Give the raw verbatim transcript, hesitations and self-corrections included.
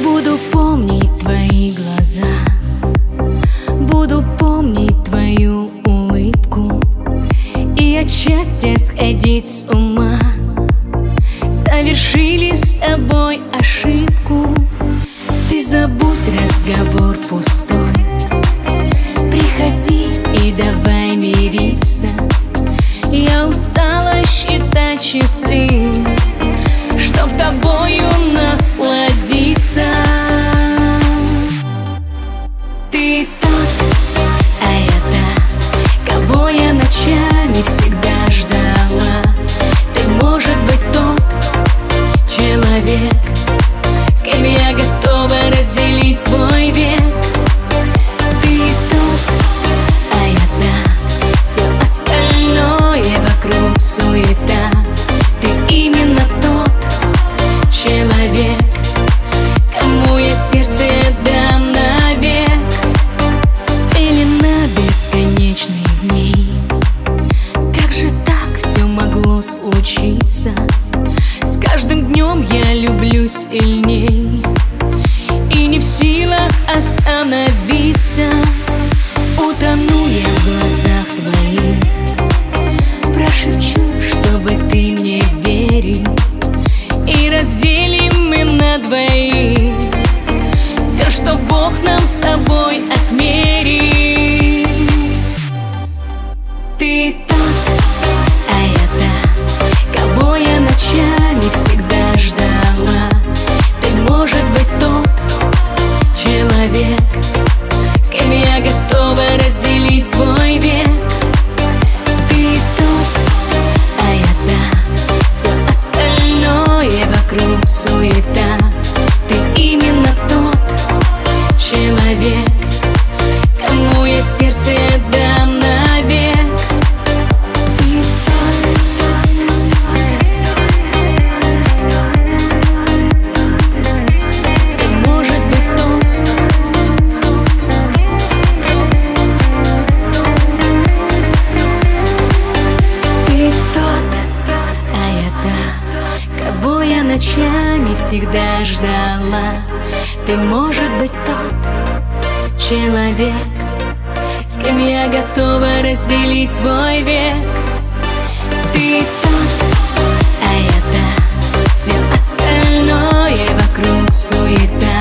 Буду помнить твои глаза, буду помнить твою улыбку и от счастья сходить с ума. Совершили с тобой ошибку, ты забудь разговор пустой, приходи и давай мириться. Я устала считать часы, чтоб тобою насладиться. Ты тот, а я та, кого я ночами всегда ждала. Ты, может быть, тот человек, с кем я готова разделить свой век. Ты тот, а я та, все остальное вокруг суета. Ты именно тот человек, кому я сердце дам навек. Или на бесконечные дни. Как же так все могло случиться? С каждым днем я люблю сильней и не в силах остановиться. Утону я в глазах твоих, прошепчу, чтобы ты мне верил, и разделим мы на двоих все, что Бог нам с тобой отмерил. Ты тот, а я та, кого я ночами всегда ждала. Ты, может быть, тот человек, с кем я готова разделить свой век. Ты тот, а я та, все остальное вокруг суета. Ты именно тот человек, кому я сердце дам навек. Ночами всегда ждала. Ты, может быть, тот человек, с кем я готова разделить свой век. Ты тот, а я та, все остальное вокруг суета.